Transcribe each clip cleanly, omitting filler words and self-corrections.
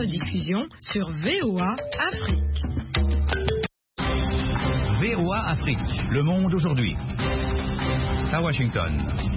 rediffusion sur VOA Afrique. VOA Afrique, le monde aujourd'hui. À Washington.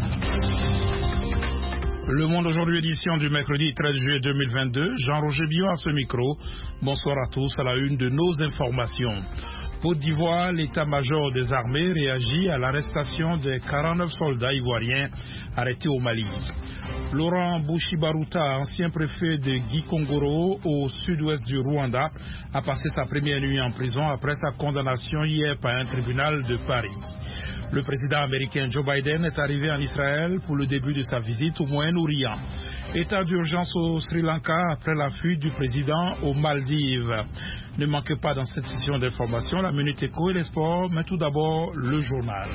Le Monde aujourd'hui, édition du mercredi 13 juillet 2022. Jean-Roger Biot à ce micro. Bonsoir à tous à la une de nos informations. Côte d'Ivoire, l'état-major des armées réagit à l'arrestation des 49 soldats ivoiriens arrêtés au Mali. Laurent Bouchibarouta, ancien préfet de Gikongoro au sud-ouest du Rwanda, a passé sa première nuit en prison après sa condamnation hier par un tribunal de Paris. Le président américain Joe Biden est arrivé en Israël pour le début de sa visite au Moyen-Orient. État d'urgence au Sri Lanka après la fuite du président aux Maldives. Ne manquez pas dans cette session d'information la Minute Éco et les sports, mais tout d'abord le journal.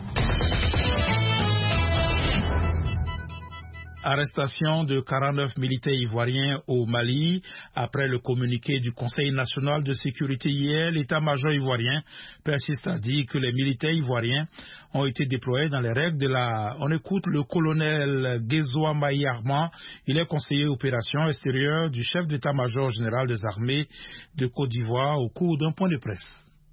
Arrestation de 49 militaires ivoiriens au Mali. Après le communiqué du Conseil national de sécurité hier, l'état-major ivoirien persiste à dire que les militaires ivoiriens ont été déployés dans les règles de la... On écoute le colonel Gezoa Maï Armand. Il est conseiller opération extérieure du chef d'état-major général des armées de Côte d'Ivoire au cours d'un point de presse.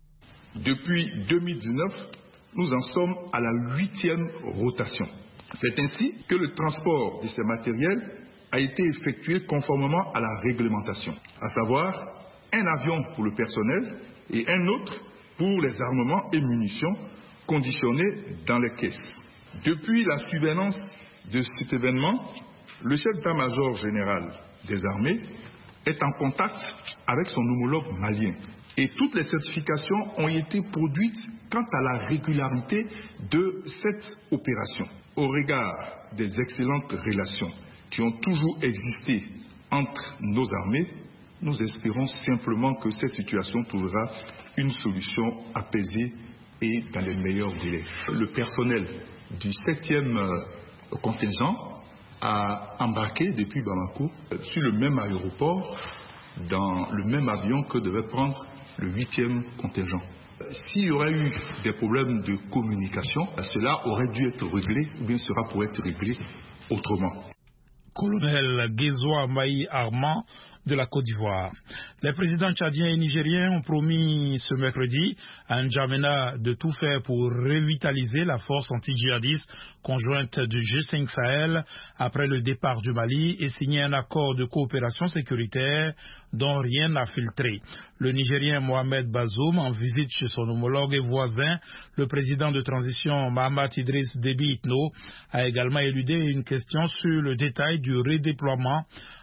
Depuis 2019, nous en sommes à la 8e rotation. C'est ainsi que le transport de ces matériels a été effectué conformément à la réglementation, à savoir un avion pour le personnel et un autre pour les armements et munitions conditionnés dans les caisses. Depuis la survenance de cet événement, le chef d'état-major général des armées est en contact avec son homologue malien. Et toutes les certifications ont été produites quant à la régularité de cette opération. Au regard des excellentes relations qui ont toujours existé entre nos armées, nous espérons simplement que cette situation trouvera une solution apaisée et dans les meilleurs délais. Le personnel du 7e contingent a embarqué depuis Bamako sur le même aéroport, dans le même avion que devait prendre le 8e contingent. S'il y aurait eu des problèmes de communication, cela aurait dû être réglé ou bien cela pourrait être réglé autrement. Colonel Gezoa Maï Armand de la Côte d'Ivoire. Les présidents tchadiens et nigériens ont promis ce mercredi à N'Djamena de tout faire pour revitaliser la force anti-djihadiste conjointe du G5 Sahel après le départ du Mali et signer un accord de coopération sécuritaire dont rien n'a filtré. Le Nigérien Mohamed Bazoum, en visite chez son homologue et voisin, le président de transition Mahamat Idriss Déby Itno, a également éludé une question sur le détail du redéploiement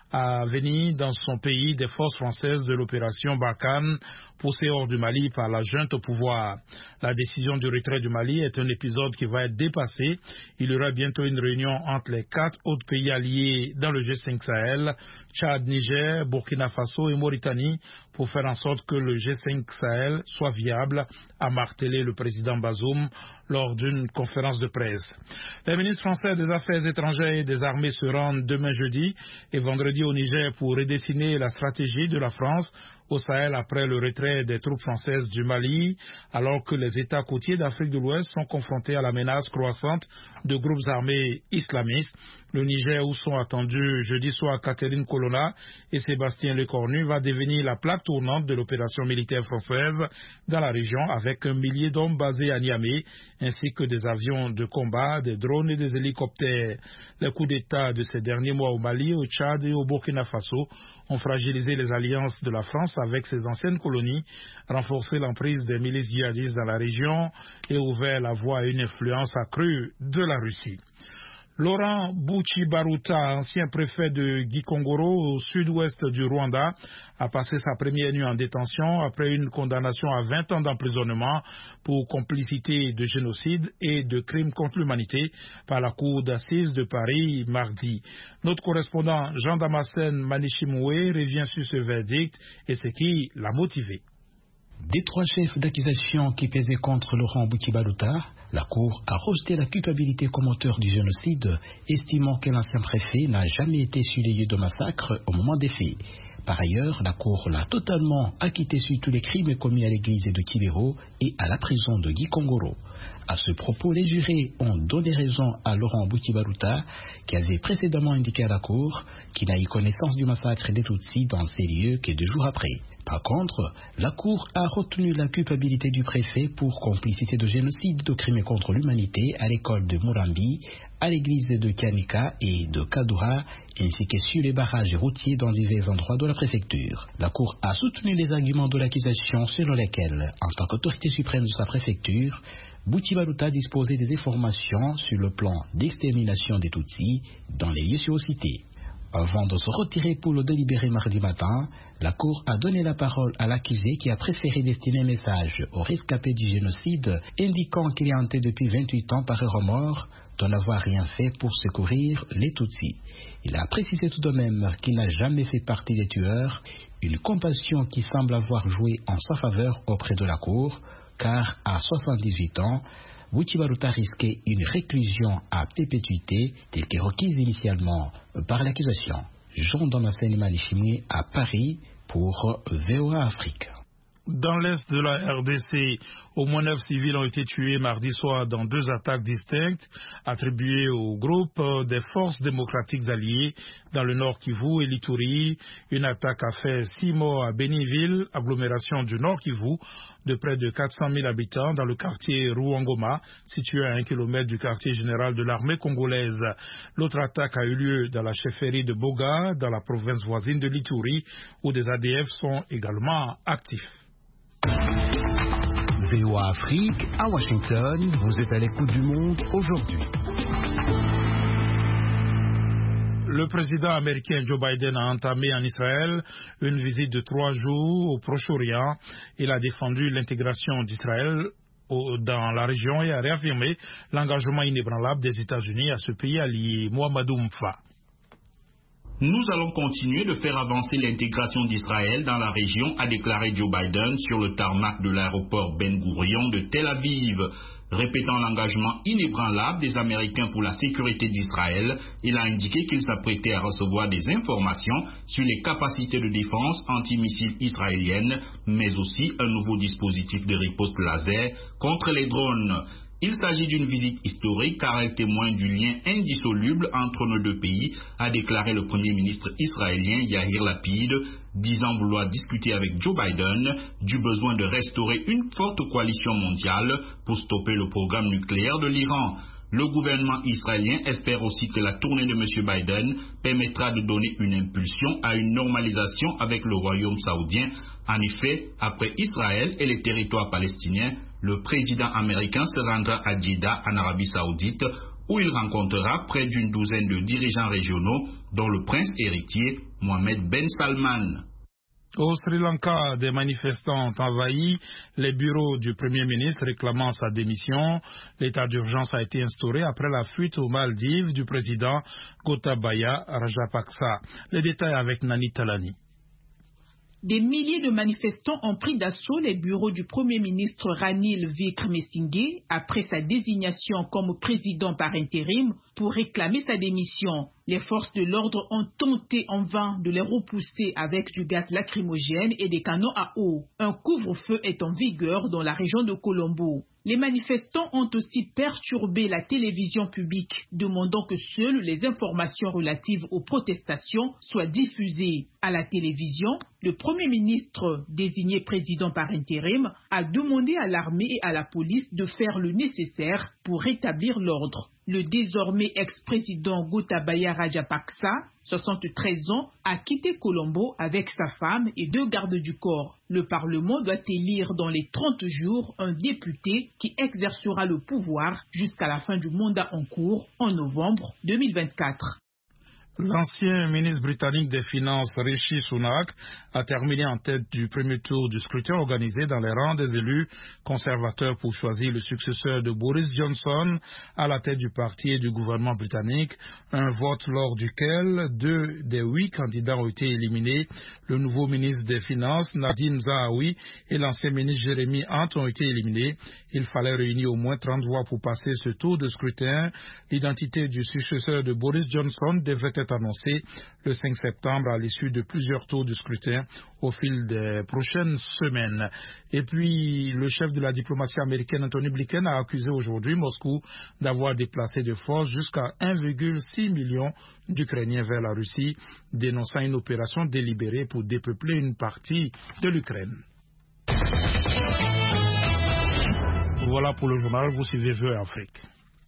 à venir dans son pays des forces françaises de l'opération Barkhane poussée hors du Mali par la junte au pouvoir. La décision du retrait du Mali est un épisode qui va être dépassé. Il y aura bientôt une réunion entre les 4 autres pays alliés dans le G5 Sahel, Tchad, Niger, Burkina Faso et Mauritanie, pour faire en sorte que le G5 Sahel soit viable, a martelé le président Bazoum lors d'une conférence de presse. Les ministres français des Affaires étrangères et des armées se rendent demain jeudi et vendredi au Niger pour redessiner la stratégie de la France au Sahel après le retrait des troupes françaises du Mali, alors que les États côtiers d'Afrique de l'Ouest sont confrontés à la menace croissante de groupes armés islamistes. Le Niger, où sont attendus jeudi soir Catherine Colonna et Sébastien Lecornu, va devenir la plaque tournante de l'opération militaire française dans la région, avec 1 millier d'hommes basés à Niamey, ainsi que des avions de combat, des drones et des hélicoptères. Les coups d'État de ces derniers mois au Mali, au Tchad et au Burkina Faso ont fragilisé les alliances de la France avec ses anciennes colonies, renforcé l'emprise des milices djihadistes dans la région et ouvert la voie à une influence accrue de la Russie. Laurent Bouchibarouta, ancien préfet de Gikongoro au sud-ouest du Rwanda, a passé sa première nuit en détention après une condamnation à 20 ans d'emprisonnement pour complicité de génocide et de crimes contre l'humanité par la Cour d'assises de Paris mardi. Notre correspondant Jean-Damascène Manichimoué revient sur ce verdict et ce qui l'a motivé. Des 3 chefs d'accusation qui pesaient contre Laurent Bouchibarouta, la Cour a rejeté la culpabilité comme auteur du génocide, estimant que l'ancien préfet n'a jamais été sur les lieux de massacre au moment des faits. Par ailleurs, la Cour l'a totalement acquitté sur tous les crimes commis à l'église de Kibero et à la prison de Gikongoro. À ce propos, les jurés ont donné raison à Laurent Bukibaruta, qui avait précédemment indiqué à la Cour qu'il n'a eu connaissance du massacre des Tutsis dans ces lieux que 2 jours après. Par contre, la Cour a retenu la culpabilité du préfet pour complicité de génocide de crimes contre l'humanité à l'école de Murambi, à l'église de Kianika et de Kadoura, ainsi que sur les barrages routiers dans divers endroits de la préfecture. La Cour a soutenu les arguments de l'accusation selon lesquels, en tant qu'autorité suprême de sa préfecture, Bukibaruta disposait des informations sur le plan d'extermination des Tutsis dans les lieux surcités. Avant de se retirer pour le délibéré mardi matin, la Cour a donné la parole à l'accusé qui a préféré destiner un message aux rescapés du génocide indiquant qu'il est hanté depuis 28 ans par un remords de n'avoir rien fait pour secourir les Tutsis. Il a précisé tout de même qu'il n'a jamais fait partie des tueurs, une compassion qui semble avoir joué en sa faveur auprès de la Cour, car à 78 ans, Bukibaruta risquait une réclusion à perpétuité telle que requise initialement par l'accusation. Jean Damascène Manichimé à Paris pour VOA Afrique. Dans l'est de la RDC, au moins 9 civils ont été tués mardi soir dans 2 attaques distinctes attribuées au groupe des forces démocratiques alliées dans le nord Kivu et l'Ituri. Une attaque a fait 6 morts à Béniville, agglomération du nord Kivu, de près de 400 000 habitants dans le quartier Ruangoma, situé à 1 kilomètre du quartier général de l'armée congolaise. L'autre attaque a eu lieu dans la chefferie de Boga, dans la province voisine de l'Ituri, où des ADF sont également actifs. VOA Afrique, à Washington, vous êtes à l'écoute du monde aujourd'hui. Le président américain Joe Biden a entamé en Israël une visite de 3 jours au Proche-Orient. Il a défendu l'intégration d'Israël dans la région et a réaffirmé l'engagement inébranlable des États-Unis à ce pays allié. Mohamedou Mfa. Nous allons continuer de faire avancer l'intégration d'Israël dans la région, a déclaré Joe Biden sur le tarmac de l'aéroport Ben Gourion de Tel Aviv. Répétant l'engagement inébranlable des Américains pour la sécurité d'Israël, il a indiqué qu'il s'apprêtait à recevoir des informations sur les capacités de défense antimissiles israéliennes, mais aussi un nouveau dispositif de riposte laser contre les drones. Il s'agit d'une visite historique car elle témoigne du lien indissoluble entre nos 2 pays, a déclaré le Premier ministre israélien Yair Lapid, disant vouloir discuter avec Joe Biden du besoin de restaurer une forte coalition mondiale pour stopper le programme nucléaire de l'Iran. Le gouvernement israélien espère aussi que la tournée de M. Biden permettra de donner une impulsion à une normalisation avec le royaume saoudien. En effet, après Israël et les territoires palestiniens, le président américain se rendra à Jeddah en Arabie saoudite où il rencontrera près d'une douzaine de dirigeants régionaux dont le prince héritier Mohammed Ben Salman. Au Sri Lanka, des manifestants ont envahi les bureaux du Premier ministre réclamant sa démission. L'état d'urgence a été instauré après la fuite aux Maldives du président Gotabaya Rajapaksa. Les détails avec Nani Talani. Des milliers de manifestants ont pris d'assaut les bureaux du Premier ministre Ranil Wickremesinghe après sa désignation comme président par intérim pour réclamer sa démission. Les forces de l'ordre ont tenté en vain de les repousser avec du gaz lacrymogène et des canons à eau. Un couvre-feu est en vigueur dans la région de Colombo. Les manifestants ont aussi perturbé la télévision publique, demandant que seules les informations relatives aux protestations soient diffusées. À la télévision, le Premier ministre, désigné président par intérim, a demandé à l'armée et à la police de faire le nécessaire pour rétablir l'ordre. Le désormais ex-président Gotabaya Rajapaksa, 73 ans, a quitté Colombo avec sa femme et 2 gardes du corps. Le Parlement doit élire dans les 30 jours un député qui exercera le pouvoir jusqu'à la fin du mandat en cours en novembre 2024. L'ancien ministre britannique des Finances Rishi Sunak a terminé en tête du premier tour du scrutin organisé dans les rangs des élus conservateurs pour choisir le successeur de Boris Johnson à la tête du parti et du gouvernement britannique. Un vote lors duquel 2 des 8 candidats ont été éliminés. Le nouveau ministre des Finances, Nadine Zahawi, et l'ancien ministre Jeremy Hunt ont été éliminés. Il fallait réunir au moins 30 voix pour passer ce tour de scrutin. L'identité du successeur de Boris Johnson devrait être devrait annoncer le 5 septembre à l'issue de plusieurs tours de scrutin au fil des prochaines semaines. Et puis, le chef de la diplomatie américaine, Anthony Blinken, a accusé aujourd'hui Moscou d'avoir déplacé de force jusqu'à 1,6 million d'Ukrainiens vers la Russie, dénonçant une opération délibérée pour dépeupler une partie de l'Ukraine. Voilà pour le journal, vous suivez VOA Afrique.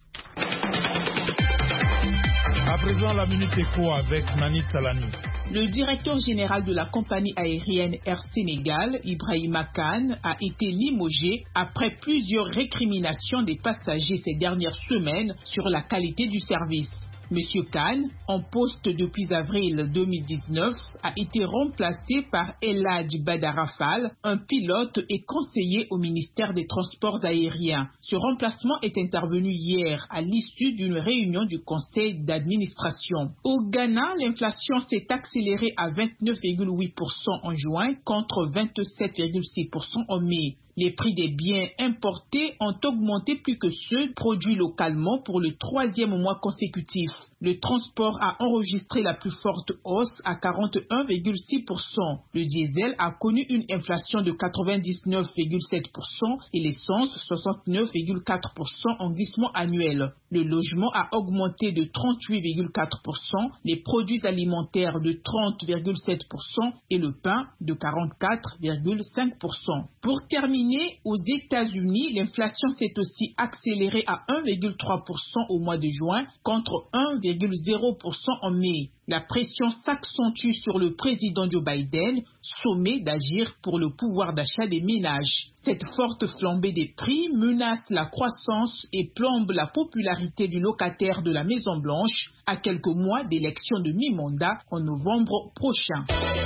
À présent, la Minute Éco avec Manit Salani. Le directeur général de la compagnie aérienne Air Sénégal, Ibrahima Kane, a été limogé après plusieurs récriminations des passagers ces dernières semaines sur la qualité du service. Monsieur Kane, en poste depuis avril 2019, a été remplacé par Eladj Badarafal, un pilote et conseiller au ministère des Transports aériens. Ce remplacement est intervenu hier à l'issue d'une réunion du conseil d'administration. Au Ghana, l'inflation s'est accélérée à 29,8% en juin contre 27,6% en mai. Les prix des biens importés ont augmenté plus que ceux produits localement pour le 3e mois consécutif. Le transport a enregistré la plus forte hausse à 41,6%. Le diesel a connu une inflation de 99,7% et l'essence 69,4% en glissement annuel. Le logement a augmenté de 38,4%, les produits alimentaires de 30,7% et le pain de 44,5%. Pour terminer, aux États-Unis, l'inflation s'est aussi accélérée à 1,3% au mois de juin contre 1,0% en mai. La pression s'accentue sur le président Joe Biden, sommé d'agir pour le pouvoir d'achat des ménages. Cette forte flambée des prix menace la croissance et plombe la popularité du locataire de la Maison-Blanche à quelques mois d'élection de mi-mandat en novembre prochain.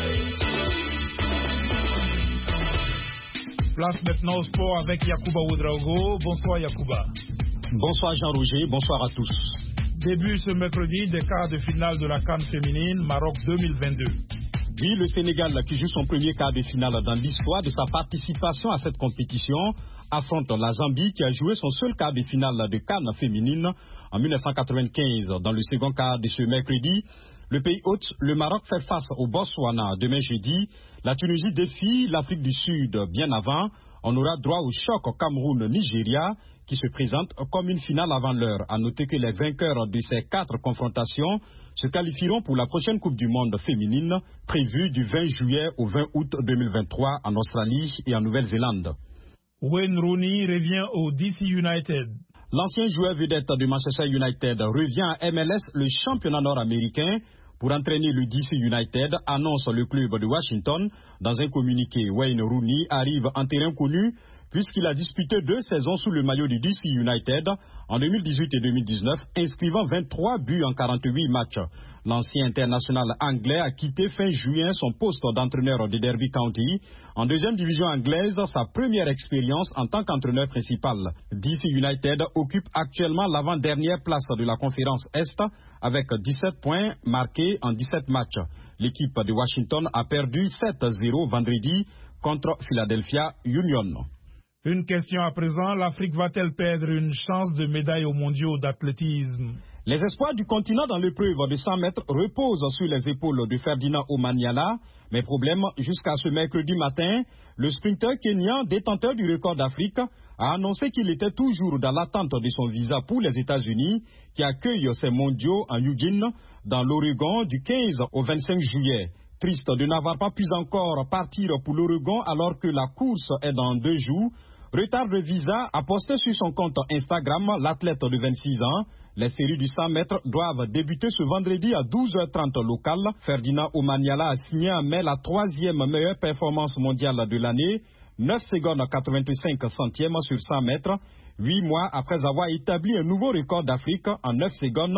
Place maintenant au sport avec Yacouba Ouedraogo. Bonsoir Yacouba. Bonsoir Jean-Roger, bonsoir à tous. Début ce mercredi des quarts de finale de la CAN féminine Maroc 2022. Oui, le Sénégal, qui joue son premier quart de finale dans l'histoire de sa participation à cette compétition, affronte la Zambie qui a joué son seul quart de finale de CAN féminine en 1995. Dans le second quart de ce mercredi, le pays hôte, le Maroc, fait face au Botswana demain jeudi. La Tunisie défie l'Afrique du Sud bien avant. On aura droit au choc au Cameroun-Nigeria qui se présente comme une finale avant l'heure. À noter que les vainqueurs de ces 4 confrontations se qualifieront pour la prochaine Coupe du Monde féminine prévue du 20 juillet au 20 août 2023 en Australie et en Nouvelle-Zélande. Wayne Rooney revient au DC United. L'ancien joueur vedette de Manchester United revient à MLS, le championnat nord-américain, pour entraîner le DC United, annonce le club de Washington. Dans un communiqué, Wayne Rooney arrive en terrain connu puisqu'il a disputé 2 saisons sous le maillot du DC United en 2018 et 2019, inscrivant 23 buts en 48 matchs. L'ancien international anglais a quitté fin juin son poste d'entraîneur de Derby County. En 2e division anglaise, sa première expérience en tant qu'entraîneur principal. DC United occupe actuellement l'avant-dernière place de la conférence Est avec 17 points marqués en 17 matchs. L'équipe de Washington a perdu 7-0 vendredi contre Philadelphia Union. Une question à présent, l'Afrique va-t-elle perdre une chance de médaille aux mondiaux d'athlétisme? Les espoirs du continent dans l'épreuve de 100 mètres reposent sur les épaules de Ferdinand Omanyala. Mais problème, jusqu'à ce mercredi matin, le sprinter kenyan, détenteur du record d'Afrique, a annoncé qu'il était toujours dans l'attente de son visa pour les États-Unis, qui accueillent ces mondiaux en Eugene, dans l'Oregon, du 15 au 25 juillet. Triste de n'avoir pas pu encore partir pour l'Oregon alors que la course est dans 2 jours. Retard de visa, a posté sur son compte Instagram l'athlète de 26 ans. Les séries du 100 mètres doivent débuter ce vendredi à 12h30 local. Ferdinand Omanyala a signé en mai la 3e meilleure performance mondiale de l'année, 9 secondes 85 centièmes sur 100 mètres, 8 mois après avoir établi un nouveau record d'Afrique en 9 secondes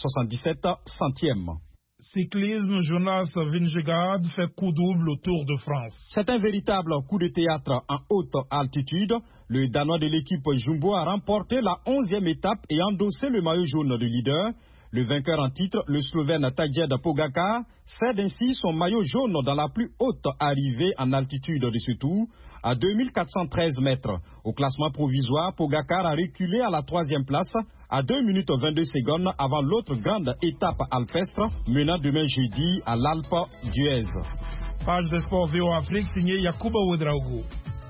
77 centièmes. Cyclisme, Jonas Vingegaard fait coup double au Tour de France. C'est un véritable coup de théâtre en haute altitude. Le Danois de l'équipe Jumbo a remporté la 11e étape et endossé le maillot jaune de leader. Le vainqueur en titre, le Slovène Tadej Pogačar, cède ainsi son maillot jaune dans la plus haute arrivée en altitude de ce tour, à 2413 mètres. Au classement provisoire, Pogačar a reculé à la 3e place, à 2 minutes 22 secondes avant l'autre grande étape alpestre, menant demain jeudi à l'Alpe d'Huez. Page de sport VOA Afrique, signé Yacouba Ouedraogo.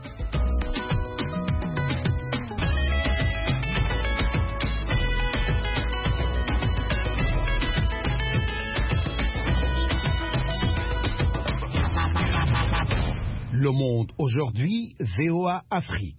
Le Monde aujourd'hui, VOA Afrique.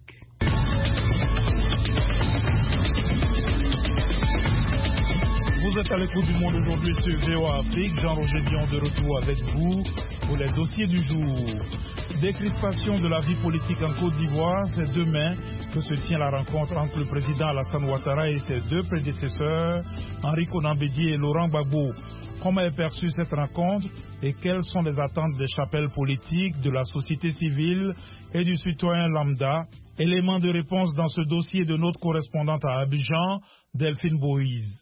Vous êtes à l'écoute du Monde aujourd'hui sur VOA Afrique. Jean-Roger Dion de retour avec vous pour les dossiers du jour. Décrispation de la vie politique en Côte d'Ivoire, c'est demain que se tient la rencontre entre le président Alassane Ouattara et ses deux prédécesseurs, Henri Konan Bédié et Laurent Gbagbo. Comment est perçue cette rencontre et quelles sont les attentes des chapelles politiques, de la société civile et du citoyen lambda? Élément de réponse dans ce dossier de notre correspondante à Abidjan, Delphine Boïse.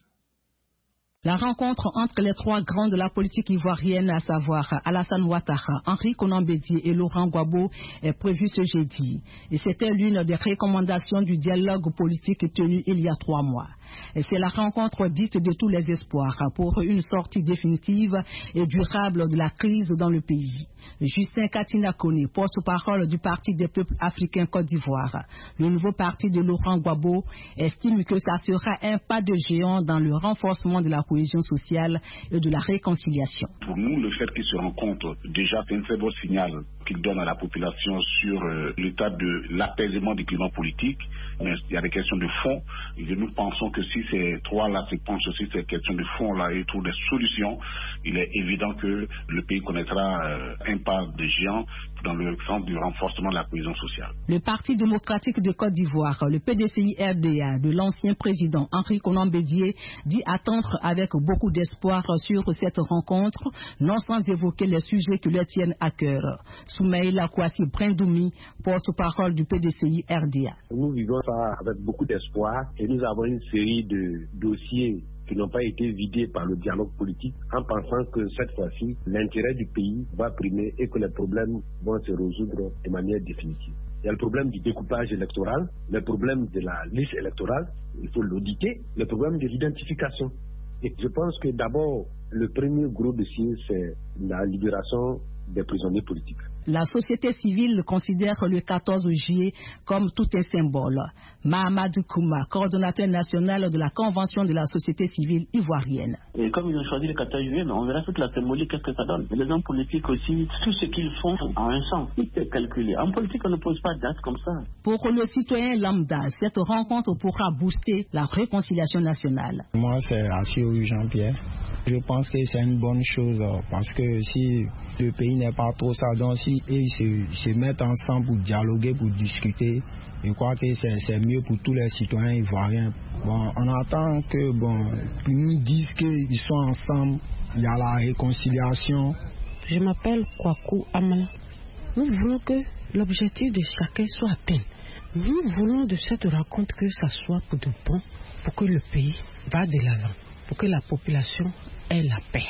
La rencontre entre les trois grands de la politique ivoirienne, à savoir Alassane Ouattara, Henri Konan Bédié et Laurent Gbagbo, est prévue ce jeudi. Et c'était l'une des recommandations du dialogue politique tenu il y a 3 mois. Et c'est la rencontre dite de tous les espoirs pour une sortie définitive et durable de la crise dans le pays. Justin Katina Kone, porte-parole du Parti des peuples africains Côte d'Ivoire, le nouveau parti de Laurent Gbagbo, estime que ça sera un pas de géant dans le renforcement de la cohésion sociale et de la réconciliation. Pour nous, le fait qu'ils se rencontrent, déjà, c'est un très beau signal qu'ils donnent à la population sur l'état de l'apaisement du climat politique. Mais il y a des questions de fond. Et nous pensons que si ces trois-là se penchent sur ces questions de fond-là et trouvent des solutions, il est évident que le pays connaîtra un pas de géant dans le sens du renforcement de la cohésion sociale. Le Parti démocratique de Côte d'Ivoire, le PDCI-RDA de l'ancien président Henri Konan Bédié, dit attendre avec beaucoup d'espoir sur cette rencontre, non sans évoquer les sujets qui leur tiennent à cœur. Soumaïla Kouassi Brindoumi, porte-parole du PDCI-RDA. Nous vivons ça avec beaucoup d'espoir et nous avons une série de dossiers qui n'ont pas été vidés par le dialogue politique en pensant que cette fois-ci, l'intérêt du pays va primer et que les problèmes vont se résoudre de manière définitive. Il y a le problème du découpage électoral, le problème de la liste électorale, il faut l'auditer, le problème de l'identification. Et je pense que d'abord, le premier gros dossier, c'est la libération des prisonniers politiques. La société civile considère le 14 juillet comme tout un symbole. Mahamadou Kouma, coordonnateur national de la Convention de la société civile ivoirienne. Et comme ils ont choisi le 14 juillet, on verra toute la symbolique, qu'est-ce que ça donne. Les hommes politiques aussi, tout ce qu'ils font a un sens, tout est calculé. En politique, on ne pose pas de date comme ça. Pour le citoyen lambda, cette rencontre pourra booster la réconciliation nationale. Moi, c'est Assio Jean-Pierre. Je pense que c'est une bonne chose parce que si le pays n'est pas trop ça, donc si ils se mettent ensemble pour dialoguer, pour discuter, je crois que c'est mieux pour tous les citoyens ivoiriens. Bon, on attend que qu'ils nous disent qu'ils sont ensemble, il y a la réconciliation. Je m'appelle Kwaku Amala. Nous voulons que l'objectif de chacun soit atteint. Nous voulons de cette rencontre que ça soit pour de bon, pour que le pays va de l'avant, pour que la population ait la paix.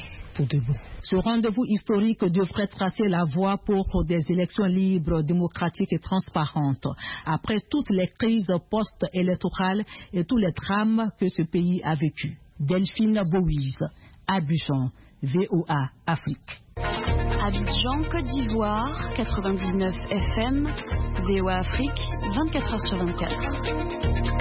Ce rendez-vous historique devrait tracer la voie pour des élections libres, démocratiques et transparentes, après toutes les crises post-électorales et tous les drames que ce pays a vécu. Delphine Boïse, Abidjan, VOA Afrique. Abidjan, Côte d'Ivoire, 99 FM, VOA Afrique, 24h/24.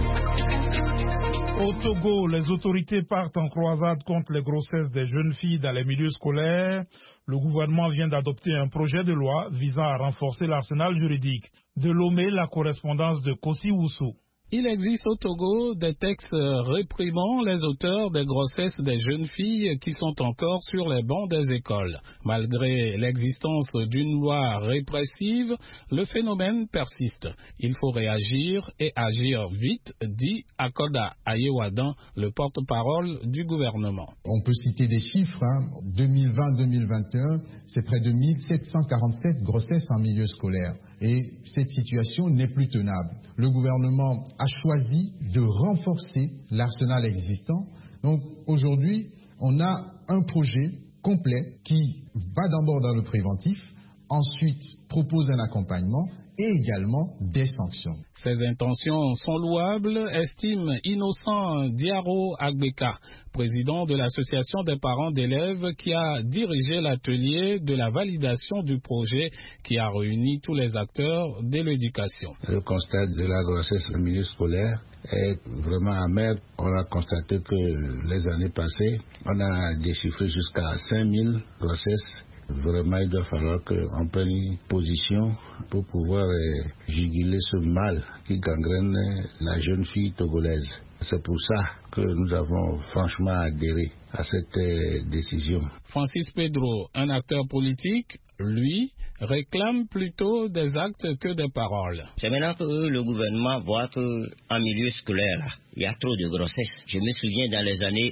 Au Togo, les autorités partent en croisade contre les grossesses des jeunes filles dans les milieux scolaires. Le gouvernement vient d'adopter un projet de loi visant à renforcer l'arsenal juridique. De Lomé, la correspondance de Kossi Ousso. Il existe au Togo des textes réprimant les auteurs des grossesses des jeunes filles qui sont encore sur les bancs des écoles. Malgré l'existence d'une loi répressive, le phénomène persiste. Il faut réagir et agir vite, dit Akoda Ayewadan, le porte-parole du gouvernement. On peut citer des chiffres. 2020-2021, c'est près de 1747 grossesses en milieu scolaire. Et cette situation n'est plus tenable. Le gouvernement a choisi de renforcer l'arsenal existant. Donc, aujourd'hui, on a un projet complet qui va d'abord dans le préventif, ensuite propose un accompagnement et également des sanctions. Ces intentions sont louables, estime Innocent Diaro Agbeka, président de l'association des parents d'élèves qui a dirigé l'atelier de la validation du projet qui a réuni tous les acteurs de l'éducation. Le constat de la grossesse au milieu scolaire est vraiment amer. On a constaté que les années passées, on a déchiffré jusqu'à 5000 grossesses. Vraiment, il doit falloir qu'on prenne une position pour pouvoir juguler ce mal qui gangrène la jeune fille togolaise. C'est pour ça que nous avons franchement adhéré à cette décision. Francis Pedro, un acteur politique, lui, réclame plutôt des actes que des paroles. C'est maintenant que le gouvernement voit qu'en milieu scolaire, il y a trop de grossesses. Je me souviens dans les années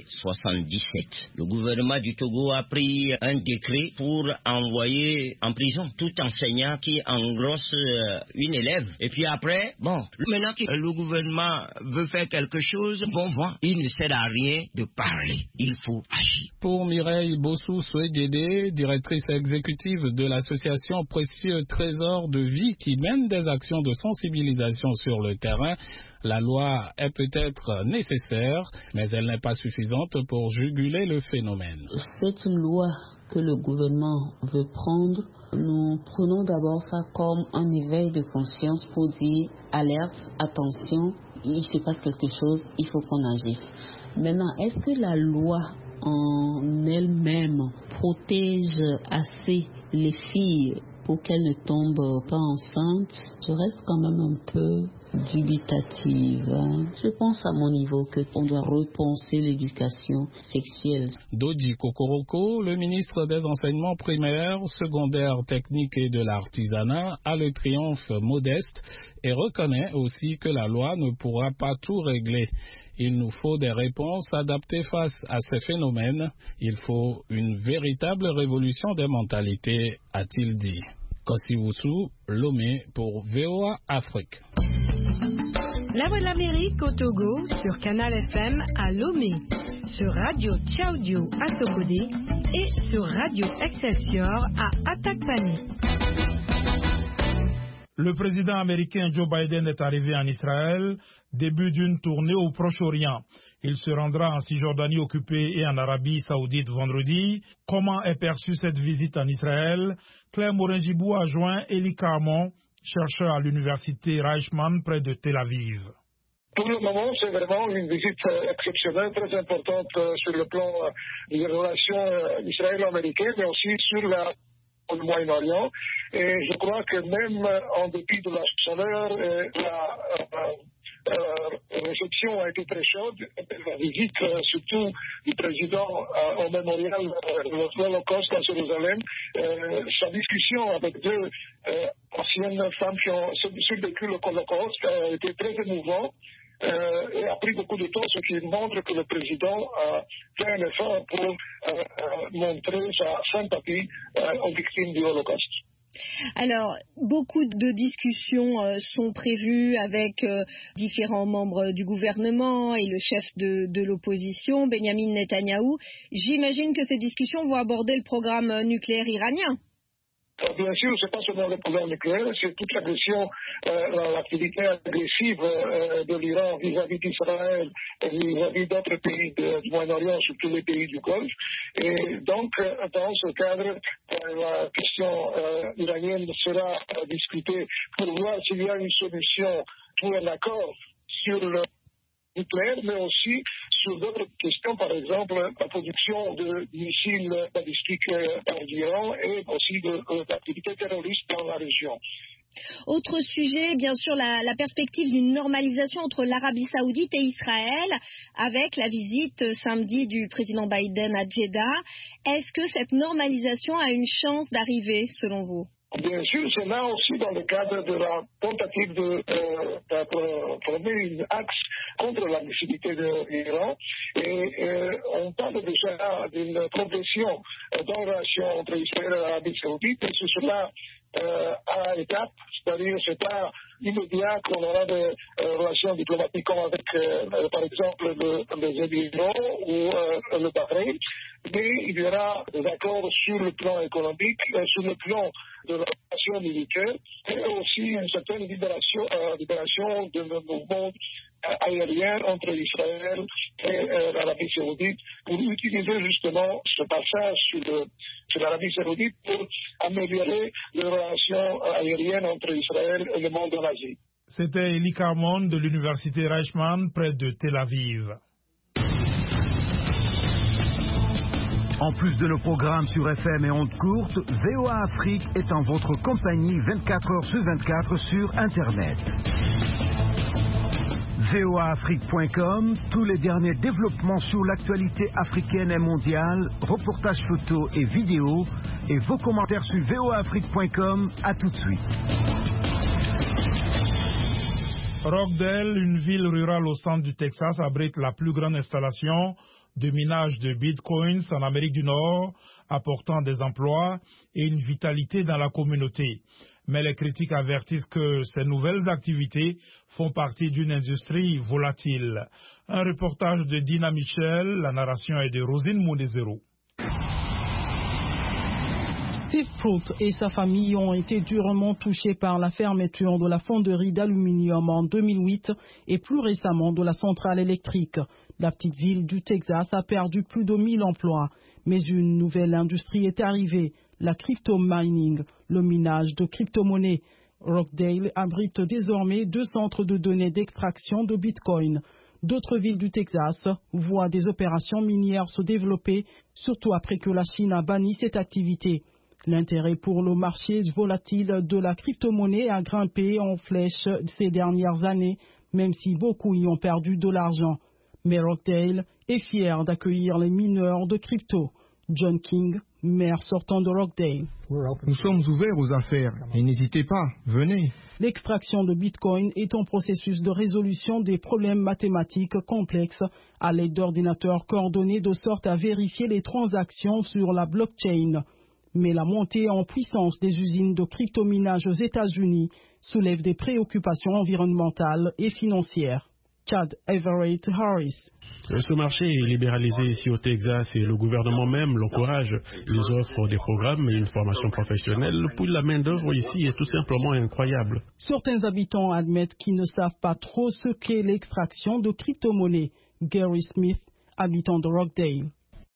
77, le gouvernement du Togo a pris un décret pour envoyer en prison tout enseignant qui engrosse une élève. Et puis après, maintenant que le gouvernement veut faire quelque chose, il ne sert à rien de parler. Il faut agir. Pour Mireille Bossou-Souedjede, directrice exécutive de l'association Précieux Trésor de Vie qui mène des actions de sensibilisation sur le terrain, la loi est peut-être nécessaire, mais elle n'est pas suffisante pour juguler le phénomène. Cette loi que le gouvernement veut prendre, nous prenons d'abord ça comme un éveil de conscience pour dire alerte, attention, il se passe quelque chose, il faut qu'on agisse. Maintenant, est-ce que la loi en elle-même protège assez les filles pour qu'elles ne tombent pas enceintes? Je reste quand même un peu dubitative. Je pense à mon niveau qu'on doit repenser l'éducation sexuelle. Dodi Kokoroko, le ministre des enseignements primaires, secondaires, techniques et de l'artisanat, a le triomphe modeste et reconnaît aussi que la loi ne pourra pas tout régler. Il nous faut des réponses adaptées face à ces phénomènes. Il faut une véritable révolution des mentalités, a-t-il dit. Kosiwusu, Lomé pour VOA Afrique. La Voix de l'Amérique au Togo sur Canal FM à Lomé, sur Radio Tchaoudio à Sokodé et sur Radio Excelsior à Atakpani. Le président américain Joe Biden est arrivé en Israël, début d'une tournée au Proche-Orient. Il se rendra en Cisjordanie occupée et en Arabie Saoudite vendredi. Comment est perçue cette visite en Israël? Claire Morin-Gibou a joint Eli Carmon, chercheur à l'université Reichmann près de Tel Aviv. Pour le moment, c'est vraiment une visite exceptionnelle, très importante sur le plan des relations israélo-américaines, mais aussi sur le Moyen-Orient. Et je crois que même en dépit de la chaleur, la réception a été très chaude. La visite, surtout du président au mémorial de l'Holocauste à Jérusalem, sa discussion avec deux anciennes femmes qui ont survécu le Holocauste a été très émouvant. Et a pris beaucoup de temps, ce qui montre que le président a fait un effort pour montrer sa sympathie aux victimes du Holocauste. Alors, beaucoup de discussions sont prévues avec différents membres du gouvernement et le chef de l'opposition, Benyamin Netanyahou. J'imagine que ces discussions vont aborder le programme nucléaire iranien. Bien sûr, ce n'est pas seulement le programme nucléaire, c'est toute l'agression, l'activité agressive de l'Iran vis-à-vis d'Israël et vis-à-vis d'autres pays du Moyen-Orient, surtout les pays du Golfe. Et donc, dans ce cadre, la question iranienne sera discutée pour voir s'il y a une solution pour un accord sur le nucléaire, mais aussi sur d'autres questions, par exemple la production de missiles balistiques par l'Iran et aussi d'activités terroristes dans la région. Autre sujet, bien sûr, la perspective d'une normalisation entre l'Arabie Saoudite et Israël avec la visite samedi du président Biden à Jeddah. Est-ce que cette normalisation a une chance d'arriver, selon vous? Bien sûr, c'est là aussi dans le cadre de la tentative de former un axe contre la missivité de l'Iran. Et on parle déjà d'une progression dans la relation entre Israël et l'Arabie Saoudite, et ce sera à étapes, c'est-à-dire c'est pas immédiat qu'on aura des relations diplomatiques comme avec, par exemple, les Émirats ou le Bahreïn, mais il y aura des accords sur le plan économique, sur le plan de la relation militaire, et aussi une certaine libération de mouvements aériens entre Israël et l'Arabie Saoudite pour utiliser justement ce passage sur l'Arabie Saoudite pour améliorer les relations aériennes entre Israël et le monde de l'Asie. C'était Elie Carmon de l'université Reichmann près de Tel Aviv. En plus de nos programmes sur FM et ondes courtes, VOA Afrique est en votre compagnie 24 heures sur 24 sur Internet. voaafrique.com, tous les derniers développements sur l'actualité africaine et mondiale, reportages photos et vidéos, et vos commentaires sur voaafrique.com. À tout de suite. Rockdale, une ville rurale au centre du Texas, abrite la plus grande installation de minage de bitcoins en Amérique du Nord, apportant des emplois et une vitalité dans la communauté. Mais les critiques avertissent que ces nouvelles activités font partie d'une industrie volatile. Un reportage de Dina Michel, la narration est de Rosine Moudezero. Steve Fruit et sa famille ont été durement touchés par la fermeture de la fonderie d'aluminium en 2008 et plus récemment de la centrale électrique. La petite ville du Texas a perdu plus de 1000 emplois. Mais une nouvelle industrie est arrivée, la crypto-mining, le minage de crypto-monnaies. Rockdale abrite désormais 2 centres de données d'extraction de Bitcoin. D'autres villes du Texas voient des opérations minières se développer, surtout après que la Chine a banni cette activité. L'intérêt pour le marché volatile de la crypto-monnaie a grimpé en flèche ces dernières années, même si beaucoup y ont perdu de l'argent. Mais Rockdale est fier d'accueillir les mineurs de crypto. John King, maire sortant de Rockdale. Nous sommes ouverts aux affaires et n'hésitez pas, venez. L'extraction de Bitcoin est un processus de résolution des problèmes mathématiques complexes à l'aide d'ordinateurs coordonnés de sorte à vérifier les transactions sur la blockchain. Mais la montée en puissance des usines de cryptominage aux États-Unis soulève des préoccupations environnementales et financières. Chad Everett Harris. Ce marché est libéralisé ici au Texas et le gouvernement même l'encourage. Ils offrent des programmes et une formation professionnelle. Puis la main-d'œuvre ici est tout simplement incroyable. Certains habitants admettent qu'ils ne savent pas trop ce qu'est l'extraction de crypto-monnaies. Gary Smith, habitant de Rockdale.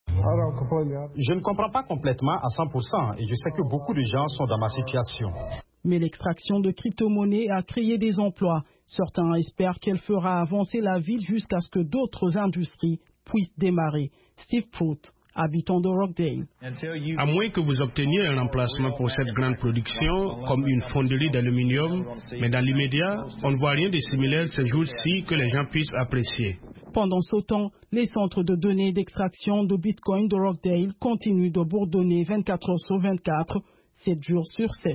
Je ne comprends pas complètement à 100% et je sais que beaucoup de gens sont dans ma situation. Mais l'extraction de crypto-monnaies a créé des emplois. Certains espèrent qu'elle fera avancer la ville jusqu'à ce que d'autres industries puissent démarrer. Steve Fruit, habitant de Rockdale. À moins que vous obteniez un emplacement pour cette grande production, comme une fonderie d'aluminium, mais dans l'immédiat, on ne voit rien de similaire ces jours-ci que les gens puissent apprécier. Pendant ce temps, les centres de données d'extraction de Bitcoin de Rockdale continuent de bourdonner 24 heures sur 24, 7 jours sur 7.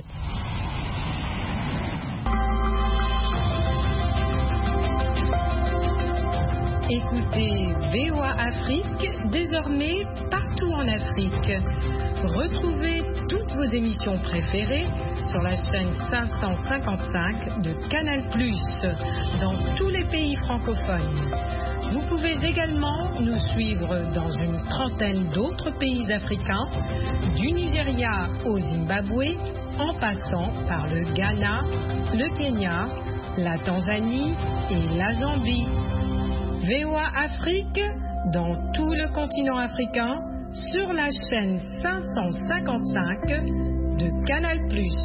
Écoutez VOA Afrique, désormais partout en Afrique. Retrouvez toutes vos émissions préférées sur la chaîne 555 de Canal+, dans tous les pays francophones. Vous pouvez également nous suivre dans une trentaine d'autres pays africains, du Nigeria au Zimbabwe, en passant par le Ghana, le Kenya, la Tanzanie et la Zambie. VOA Afrique, dans tout le continent africain, sur la chaîne 555 de Canal+.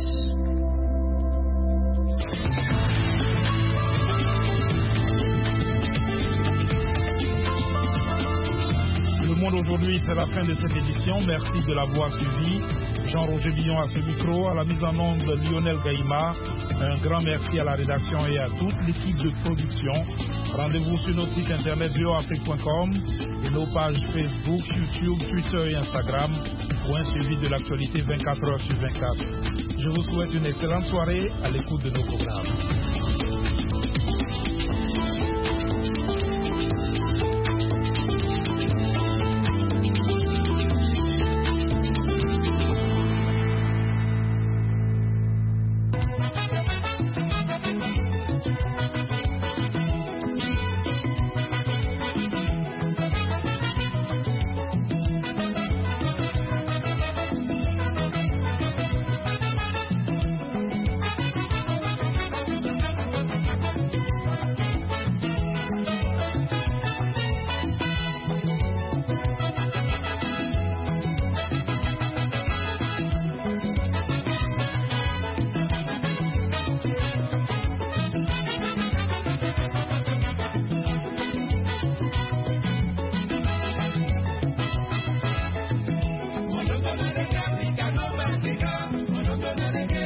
Le Monde aujourd'hui, c'est la fin de cette édition. Merci de l'avoir suivi. Jean-Roger Billon à ce micro, à la mise en onde Lionel Gaïma. Un grand merci à la rédaction et à toute l'équipe de production. Rendez-vous sur notre site internet voaafrique.com et nos pages Facebook, YouTube, Twitter et Instagram pour un suivi de l'actualité 24 heures sur 24. Je vous souhaite une excellente soirée à l'écoute de nos programmes.